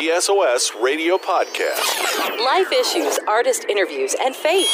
The SOS Radio Podcast. Life issues, artist interviews, and faith.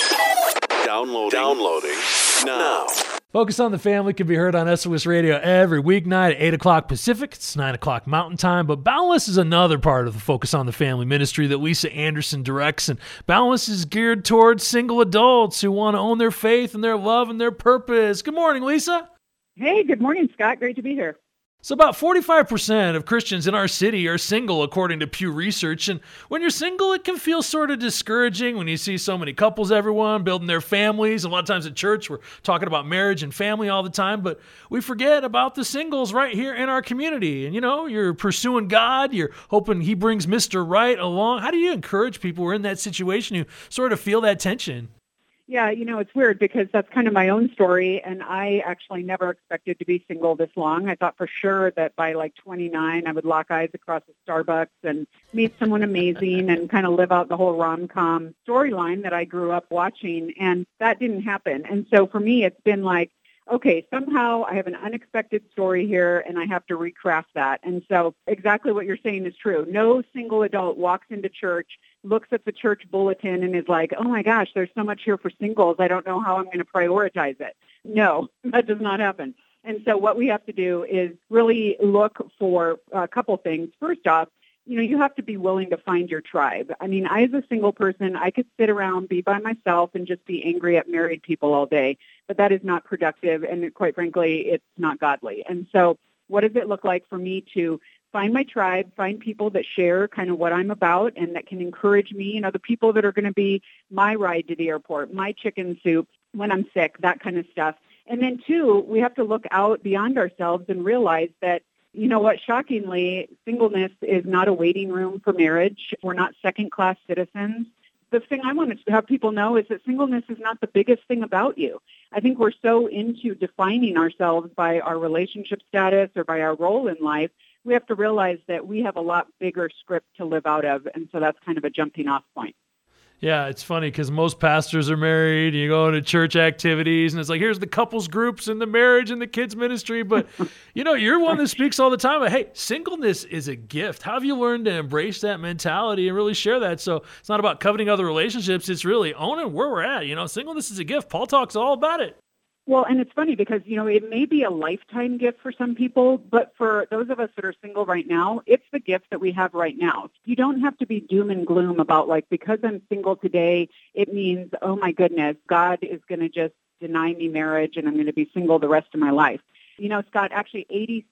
Downloading now. Focus on the Family can be heard on SOS Radio every weeknight at 8 o'clock Pacific. It's 9 o'clock Mountain Time. But Boundless is another part of the Focus on the Family ministry that Lisa Anderson directs. And Boundless is geared towards single adults who want to own their faith and their love and their purpose. Good morning, Lisa. Hey, good morning, Scott. Great to be here. So about 45% of Christians in our city are single, according to Pew Research. And when you're single, it can feel sort of discouraging when you see so many couples, everyone building their families. A lot of times at church, we're talking about marriage and family all the time, but we forget about the singles right here in our community. And, you know, you're pursuing God. You're hoping He brings Mr. Right along. How do you encourage people who are in that situation who sort of feel that tension? Yeah, you know, it's weird because that's kind of my own story, and I actually never expected to be single this long. I thought for sure that by like 29, I would lock eyes across a Starbucks and meet someone amazing and kind of live out the whole rom-com storyline that I grew up watching, and that didn't happen. And so for me, it's been like, okay, somehow I have an unexpected story here, and I have to recraft that. And so exactly what you're saying is true. No single adult walks into church, looks at the church bulletin, and is like, oh my gosh, there's so much here for singles. I don't know how I'm going to prioritize it. No, that does not happen. And so what we have to do is really look for a couple things. First off, you know, you have to be willing to find your tribe. I mean, I, as a single person, I could sit around, be by myself, and just be angry at married people all day. But that is not productive, and quite frankly, it's not godly. And so what does it look like for me to find my tribe, find people that share kind of what I'm about and that can encourage me, you know, the people that are going to be my ride to the airport, my chicken soup when I'm sick, that kind of stuff. And then two, we have to look out beyond ourselves and realize that, you know what, shockingly, singleness is not a waiting room for marriage. We're not second-class citizens. The thing I want to have people know is that singleness is not the biggest thing about you. I think we're so into defining ourselves by our relationship status or by our role in life, we have to realize that we have a lot bigger script to live out of, and so that's kind of a jumping-off point. Yeah, it's funny because most pastors are married. You go to church activities, and it's like, here's the couples groups and the marriage and the kids ministry. But, you know, you're one that speaks all the time. But, hey, singleness is a gift. How have you learned to embrace that mentality and really share that? So it's not about coveting other relationships. It's really owning where we're at. You know, singleness is a gift. Paul talks all about it. Well, and it's funny because, you know, it may be a lifetime gift for some people, but for those of us that are single right now, it's the gift that we have right now. You don't have to be doom and gloom about, like, because I'm single today, it means, oh, my goodness, God is going to just deny me marriage and I'm going to be single the rest of my life. You know, Scott, actually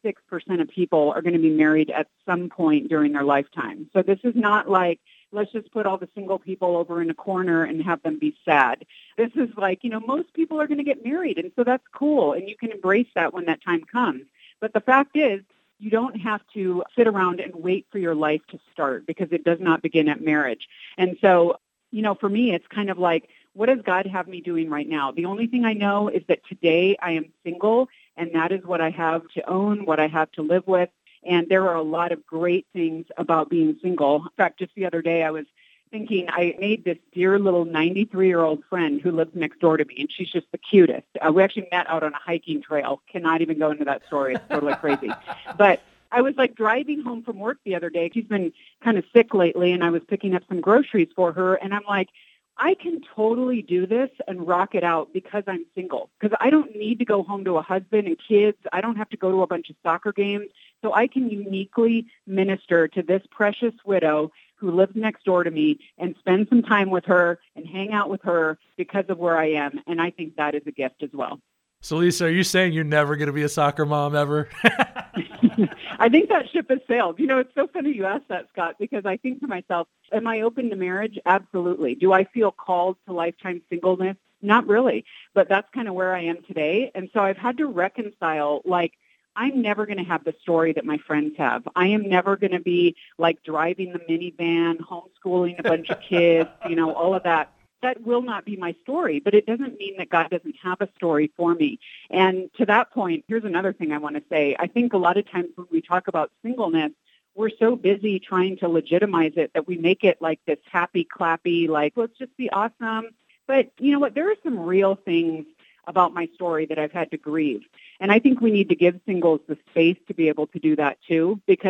86% of people are going to be married at some point during their lifetime. So this is not like, let's just put all the single people over in a corner and have them be sad. This is like, you know, most people are going to get married, and so that's cool, and you can embrace that when that time comes. But the fact is, you don't have to sit around and wait for your life to start because it does not begin at marriage. And so, you know, for me, it's kind of like, what does God have me doing right now? The only thing I know is that today I am single, and that is what I have to own, what I have to live with. And there are a lot of great things about being single. In fact, just the other day, I was thinking I made this dear little 93-year-old friend who lives next door to me, and she's just the cutest. We actually met out on a hiking trail. Cannot even go into that story. It's totally crazy. But I was like driving home from work the other day. She's been kind of sick lately, and I was picking up some groceries for her, and I'm like, I can totally do this and rock it out because I'm single, because I don't need to go home to a husband and kids. I don't have to go to a bunch of soccer games. So I can uniquely minister to this precious widow who lives next door to me and spend some time with her and hang out with her because of where I am. And I think that is a gift as well. So, Lisa, are you saying you're never going to be a soccer mom ever? I think that ship has sailed. You know, it's so funny you asked that, Scott, because I think to myself, am I open to marriage? Absolutely. Do I feel called to lifetime singleness? Not really. But that's kind of where I am today. And so I've had to reconcile, like, I'm never going to have the story that my friends have. I am never going to be like driving the minivan, homeschooling a bunch of kids, you know, all of that. That will not be my story, but it doesn't mean that God doesn't have a story for me. And to that point, here's another thing I want to say. I think a lot of times when we talk about singleness, we're so busy trying to legitimize it that we make it like this happy, clappy, like, let's just be awesome. But you know what? There are some real things about my story that I've had to grieve. And I think we need to give singles the space to be able to do that too, because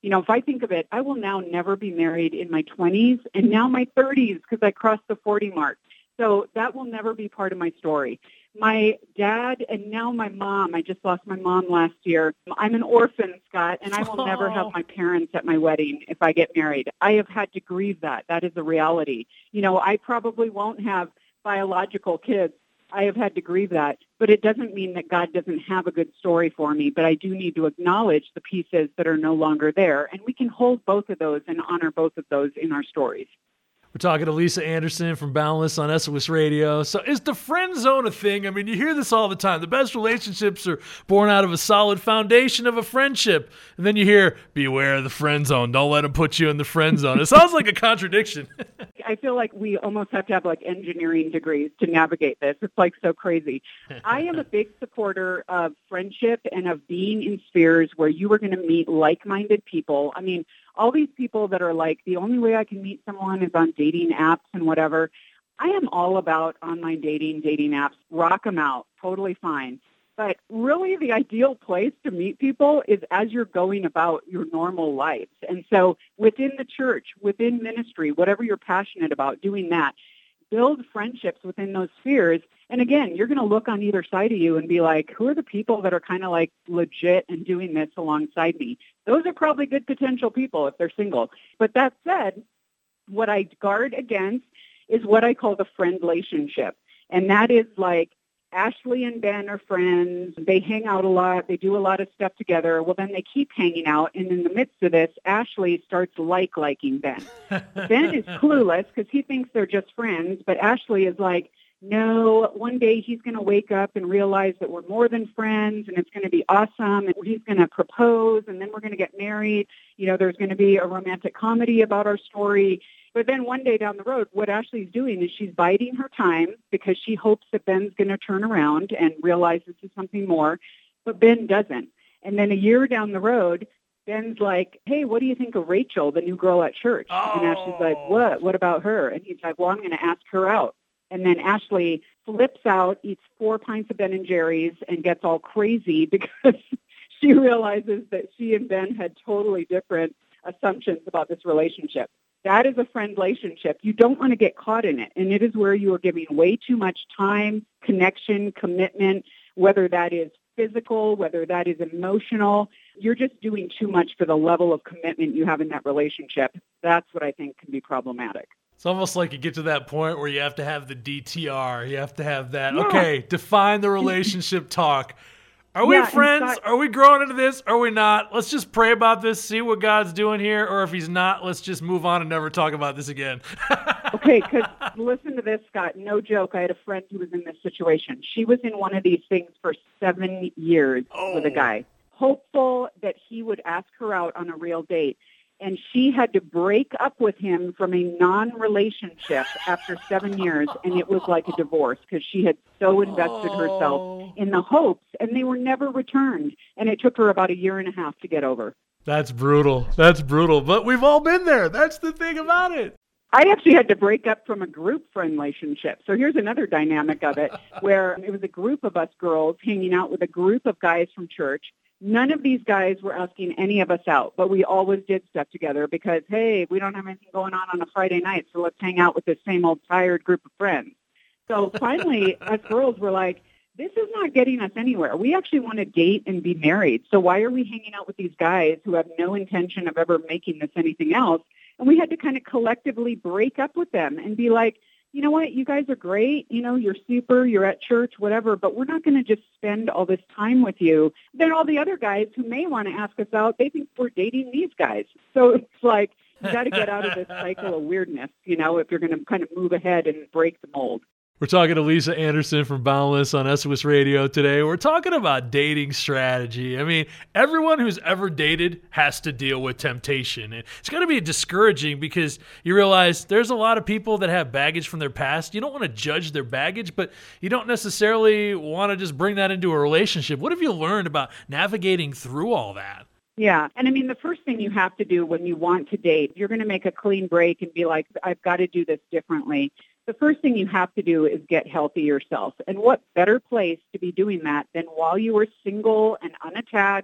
You know, if I think of it, I will now never be married in my 20s and now my 30s because I crossed the 40 mark. So that will never be part of my story. My dad and now my mom, I just lost my mom last year. I'm an orphan, Scott, and I will never have my parents at my wedding if I get married. I have had to grieve that. That is a reality. You know, I probably won't have biological kids. I have had to grieve that. But it doesn't mean that God doesn't have a good story for me. But I do need to acknowledge the pieces that are no longer there. And we can hold both of those and honor both of those in our stories. We're talking to Lisa Anderson from Boundless on SOS Radio. So is the friend zone a thing? I mean, you hear this all the time. The best relationships are born out of a solid foundation of a friendship. And then you hear, beware of the friend zone. Don't let them put you in the friend zone. It sounds like a contradiction. I feel like we almost have to have like engineering degrees to navigate this. It's like so crazy. I am a big supporter of friendship and of being in spheres where you are going to meet like-minded people. I mean, all these people that are like, the only way I can meet someone is on dating apps and whatever. I am all about online dating apps. Rock them out. Totally fine. But really the ideal place to meet people is as you're going about your normal lives. And so within the church, within ministry, whatever you're passionate about, doing that, build friendships within those spheres. And again, you're going to look on either side of you and be like, who are the people that are kind of like legit and doing this alongside me? Those are probably good potential people if they're single. But that said, what I guard against is what I call the friend relationship. And that is like Ashley and Ben are friends. They hang out a lot. They do a lot of stuff together. Well, then they keep hanging out. And in the midst of this, Ashley starts liking Ben. Ben is clueless because he thinks they're just friends. But Ashley is like, no, one day he's going to wake up and realize that we're more than friends and it's going to be awesome and he's going to propose and then we're going to get married. You know, there's going to be a romantic comedy about our story. But then one day down the road, what Ashley's doing is she's biding her time because she hopes that Ben's going to turn around and realize this is something more, but Ben doesn't. And then a year down the road, Ben's like, hey, what do you think of Rachel, the new girl at church? Oh. And Ashley's like, what? What about her? And he's like, well, I'm going to ask her out. And then Ashley flips out, eats 4 pints of Ben & Jerry's, and gets all crazy because she realizes that she and Ben had totally different assumptions about this relationship. That is a friend relationship. You don't want to get caught in it. And it is where you are giving way too much time, connection, commitment, whether that is physical, whether that is emotional. You're just doing too much for the level of commitment you have in that relationship. That's what I think can be problematic. It's almost like you get to that point where you have to have the DTR. You have to have that, okay, define the relationship talk. Are we friends? Are we growing into this? Are we not? Let's just pray about this, see what God's doing here. Or if he's not, let's just move on and never talk about this again. Okay, because listen to this, Scott. No joke. I had a friend who was in this situation. She was in one of these things for 7 years with a guy, hopeful that he would ask her out on a real date. And she had to break up with him from a non-relationship after 7 years, and it was like a divorce because she had so invested herself in the hopes, and they were never returned. And it took her about 1.5 years to get over. That's brutal. That's brutal. But we've all been there. That's the thing about it. I actually had to break up from a group friend relationship. So here's another dynamic of it, where it was a group of us girls hanging out with a group of guys from church. None of these guys were asking any of us out, but we always did stuff together because, hey, we don't have anything going on a Friday night, so let's hang out with this same old tired group of friends. So finally, us girls were like, this is not getting us anywhere. We actually want to date and be married. So why are we hanging out with these guys who have no intention of ever making this anything else? And we had to kind of collectively break up with them and be like, you know what, you guys are great, you know, you're super, you're at church, whatever, but we're not going to just spend all this time with you. Then all the other guys who may want to ask us out, they think we're dating these guys. So it's like, you got to get out of this cycle of weirdness, you know, if you're going to kind of move ahead and break the mold. We're talking to Lisa Anderson from Boundless on SOS Radio today. We're talking about dating strategy. I mean, everyone who's ever dated has to deal with temptation. And it's going to be discouraging because you realize there's a lot of people that have baggage from their past. You don't want to judge their baggage, but you don't necessarily want to just bring that into a relationship. What have you learned about navigating through all that? Yeah. And I mean, the first thing you have to do when you want to date, you're going to make a clean break and be like, I've got to do this differently. The first thing you have to do is get healthy yourself. And what better place to be doing that than while you are single and unattached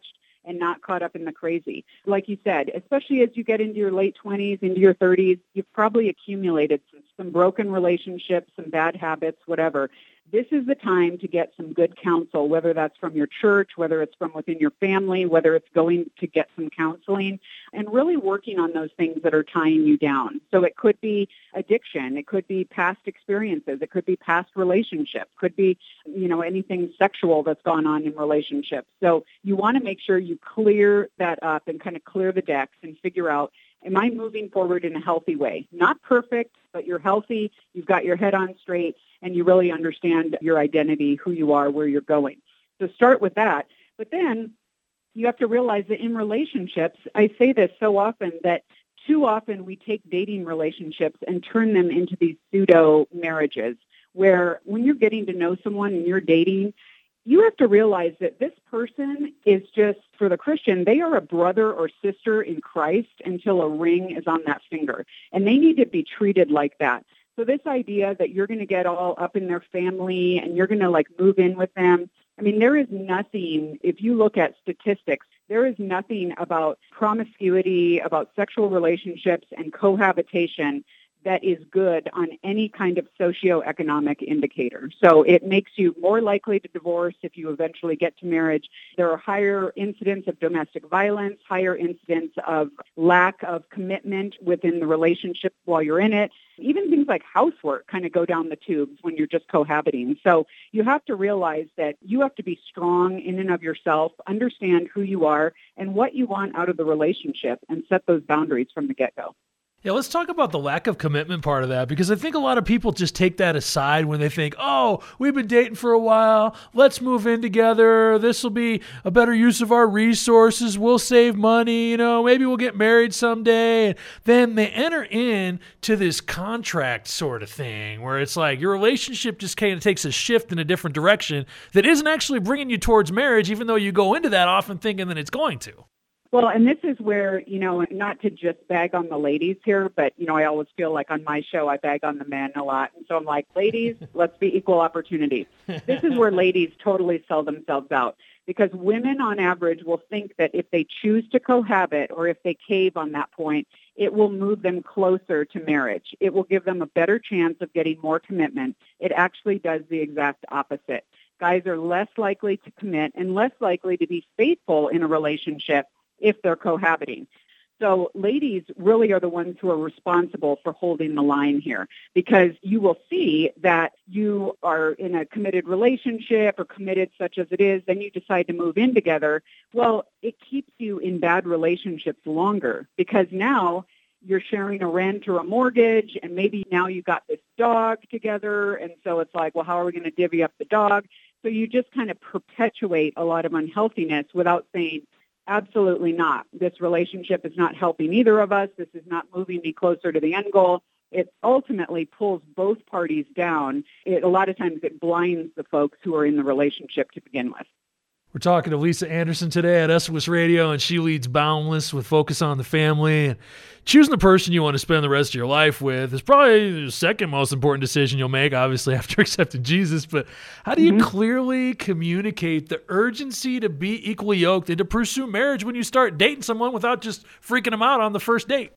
and not caught up in the crazy. Like you said, especially as you get into your late 20s, into your 30s, you've probably accumulated some broken relationships, some bad habits, whatever. This is the time to get some good counsel, whether that's from your church, whether it's from within your family, whether it's going to get some counseling, and really working on those things that are tying you down. So it could be addiction, it could be past experiences, it could be past relationships, could be, anything sexual that's gone on in relationships. So you want to make sure you clear that up and kind of clear the decks and figure out, am I moving forward in a healthy way? Not perfect, but you're healthy, you've got your head on straight, and you really understand your identity, who you are, where you're going. So start with that. But then you have to realize that in relationships, I say this so often that too often we take dating relationships and turn them into these pseudo marriages, where when you're getting to know someone and you're dating, you have to realize that this person is just, for the Christian, they are a brother or sister in Christ until a ring is on that finger. And they need to be treated like that. So this idea that you're going to get all up in their family and you're going to move in with them, I mean, there is nothing, if you look at statistics, there is nothing about promiscuity, about sexual relationships and cohabitation that is good on any kind of socioeconomic indicator. So it makes you more likely to divorce if you eventually get to marriage. There are higher incidents of domestic violence, higher incidents of lack of commitment within the relationship while you're in it. Even things like housework kind of go down the tubes when you're just cohabiting. So you have to realize that you have to be strong in and of yourself, understand who you are and what you want out of the relationship, and set those boundaries from the get-go. Yeah, let's talk about the lack of commitment part of that, because I think a lot of people just take that aside when they think, oh, we've been dating for a while, let's move in together, this will be a better use of our resources, we'll save money, maybe we'll get married someday. And then they enter into this contract sort of thing where it's like your relationship just kind of takes a shift in a different direction that isn't actually bringing you towards marriage, even though you go into that often thinking that it's going to. Well, and this is where, not to just bag on the ladies here, but, I always feel like on my show I bag on the men a lot. And so I'm like, ladies, let's be equal opportunity. This is where ladies totally sell themselves out, because women on average will think that if they choose to cohabit or if they cave on that point, it will move them closer to marriage. It will give them a better chance of getting more commitment. It actually does the exact opposite. Guys are less likely to commit and less likely to be faithful in a relationship if they're cohabiting. So ladies really are the ones who are responsible for holding the line here, because you will see that you are in a committed relationship or committed such as it is, then you decide to move in together. Well, it keeps you in bad relationships longer, because now you're sharing a rent or a mortgage, and maybe now you got this dog together. And so it's like, well, how are we going to divvy up the dog? So you just kind of perpetuate a lot of unhealthiness without saying, absolutely not. This relationship is not helping either of us. This is not moving me closer to the end goal. It ultimately pulls both parties down. A lot of times it blinds the folks who are in the relationship to begin with. We're talking to Lisa Anderson today at SOS Radio, and she leads Boundless with Focus on the Family. And choosing the person you want to spend the rest of your life with is probably the second most important decision you'll make, obviously, after accepting Jesus. But how do you clearly communicate the urgency to be equally yoked and to pursue marriage when you start dating someone without just freaking them out on the first date?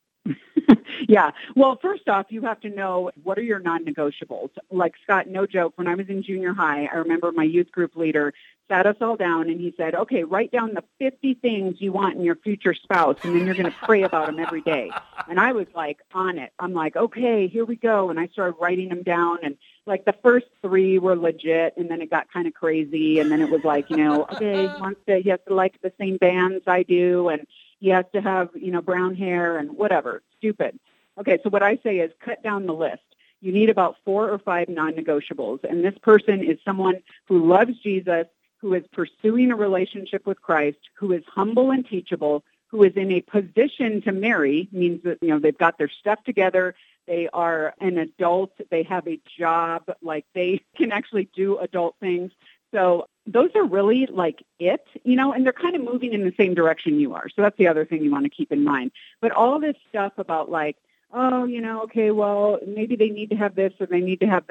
Yeah. Well, first off, you have to know, what are your non-negotiables? Like, Scott, no joke, when I was in junior high, I remember my youth group leader sat us all down and he said, okay, write down the 50 things you want in your future spouse, and then you're going to pray about them every day. And I was like on it. I'm like, okay, here we go. And I started writing them down, and like the first 3 were legit, and then it got kind of crazy. And then it was like, okay, he has to like the same bands I do, and he has to have, brown hair and whatever. Stupid. Okay, so what I say is cut down the list. You need about 4 or 5 non-negotiables. And this person is someone who loves Jesus, who is pursuing a relationship with Christ, who is humble and teachable, who is in a position to marry, means that, they've got their stuff together. They are an adult. They have a job. Like, they can actually do adult things. So those are really like it, and they're kind of moving in the same direction you are. So that's the other thing you want to keep in mind. But all this stuff about like, oh, okay, well, maybe they need to have this or they need to have that.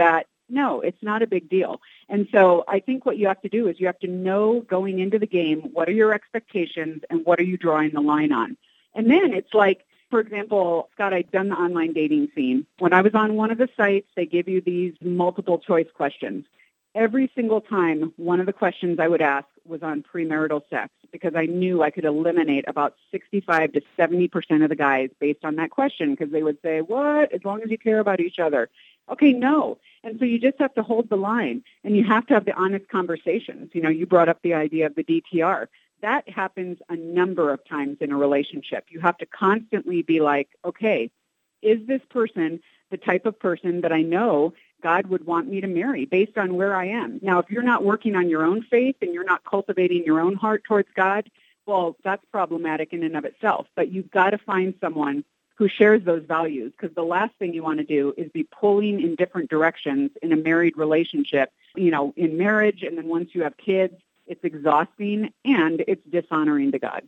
No, it's not a big deal. And so I think what you have to do is you have to know going into the game, what are your expectations and what are you drawing the line on? And then it's like, for example, Scott, I'd done the online dating scene. When I was on one of the sites, they give you these multiple choice questions. Every single time, one of the questions I would ask was on premarital sex because I knew I could eliminate about 65 to 70% of the guys based on that question because they would say, what? As long as you care about each other. Okay, no. And so you just have to hold the line and you have to have the honest conversations. You know, you brought up the idea of the DTR. That happens a number of times in a relationship. You have to constantly be like, okay, is this person the type of person that I know God would want me to marry based on where I am? Now, if you're not working on your own faith and you're not cultivating your own heart towards God, well, that's problematic in and of itself. But you've got to find someone who shares those values because the last thing you want to do is be pulling in different directions in a married relationship, you know, in marriage. And then once you have kids, it's exhausting and it's dishonoring to God.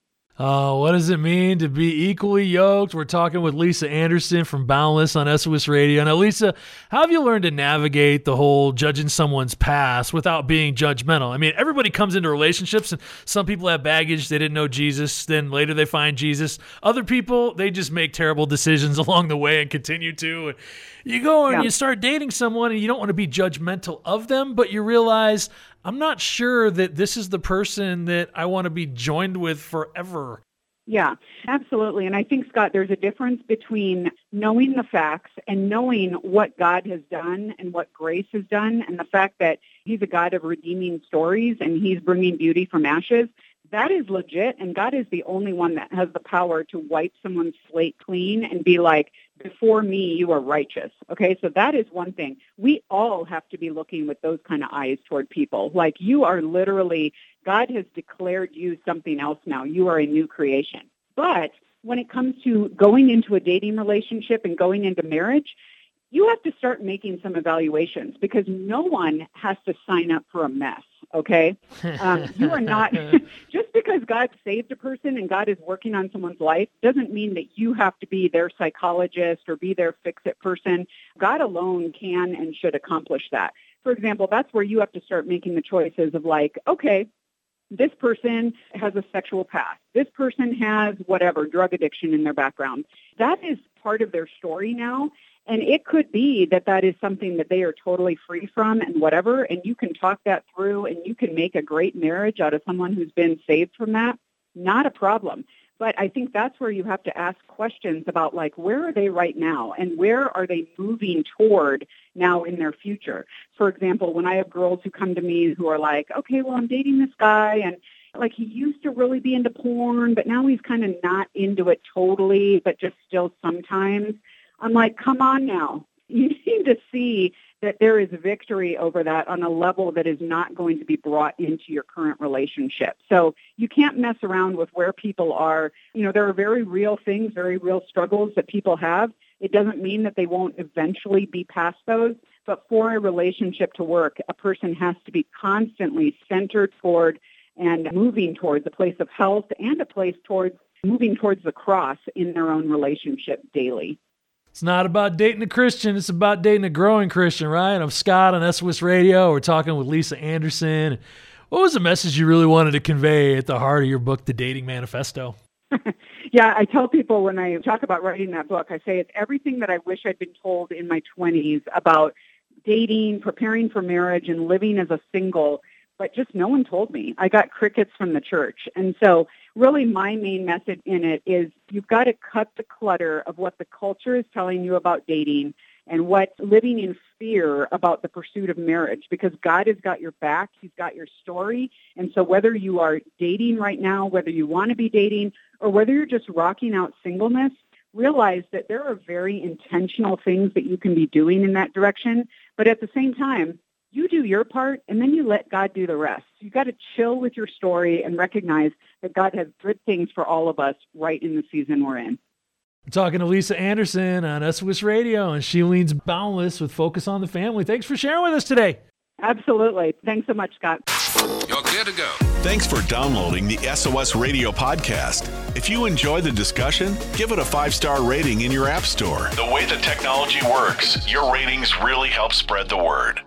Oh, what does it mean to be equally yoked? We're talking with Lisa Anderson from Boundless on SOS Radio. Now, Lisa, how have you learned to navigate the whole judging someone's past without being judgmental? I mean, everybody comes into relationships, and some people have baggage. They didn't know Jesus. Then later they find Jesus. Other people, they just make terrible decisions along the way and continue to. And you go and you start dating someone, and you don't want to be judgmental of them, but you realize, I'm not sure that this is the person that I want to be joined with forever. Yeah, absolutely. And I think, Scott, there's a difference between knowing the facts and knowing what God has done and what grace has done and the fact that he's a God of redeeming stories and he's bringing beauty from ashes. That is legit, and God is the only one that has the power to wipe someone's slate clean and be like, before me, you are righteous. Okay, so that is one thing. We all have to be looking with those kind of eyes toward people. Like you are literally, God has declared you something else now. You are a new creation. But when it comes to going into a dating relationship and going into marriage, you have to start making some evaluations because no one has to sign up for a mess. Okay. You are not, just because God saved a person and God is working on someone's life doesn't mean that you have to be their psychologist or be their fix-it person. God alone can and should accomplish that. For example, that's where you have to start making the choices of like, okay, this person has a sexual past. This person has whatever, drug addiction in their background. That is part of their story now. And it could be that that is something that they are totally free from and whatever, and you can talk that through and you can make a great marriage out of someone who's been saved from that. Not a problem. But I think that's where you have to ask questions about like, where are they right now and where are they moving toward now in their future? For example, when I have girls who come to me who are like, okay, well, I'm dating this guy and like he used to really be into porn, but now he's kind of not into it totally, but just still sometimes. I'm like, come on now. You need to see that there is victory over that on a level that is not going to be brought into your current relationship. So you can't mess around with where people are. You know, there are very real things, very real struggles that people have. It doesn't mean that they won't eventually be past those. But for a relationship to work, a person has to be constantly centered toward and moving towards a place of health and a place towards moving towards the cross in their own relationship daily. It's not about dating a Christian. It's about dating a growing Christian, right? I'm Scott on SOS Radio. We're talking with Lisa Anderson. What was the message you really wanted to convey at the heart of your book, The Dating Manifesto? Yeah, I tell people when I talk about writing that book, I say it's everything that I wish I'd been told in my 20s about dating, preparing for marriage, and living as a single, but just no one told me. I got crickets from the church. And so really my main message in it is you've got to cut the clutter of what the culture is telling you about dating and what living in fear about the pursuit of marriage, because God has got your back. He's got your story. And so whether you are dating right now, whether you want to be dating, or whether you're just rocking out singleness, realize that there are very intentional things that you can be doing in that direction. But at the same time, you do your part, and then you let God do the rest. You got to chill with your story and recognize that God has good things for all of us right in the season we're in. We're talking to Lisa Anderson on SOS Radio, and she leads Boundless with Focus on the Family. Thanks for sharing with us today. Absolutely. Thanks so much, Scott. You're clear to go. Thanks for downloading the SOS Radio podcast. If you enjoy the discussion, give it a 5-star rating in your app store. The way the technology works, your ratings really help spread the word.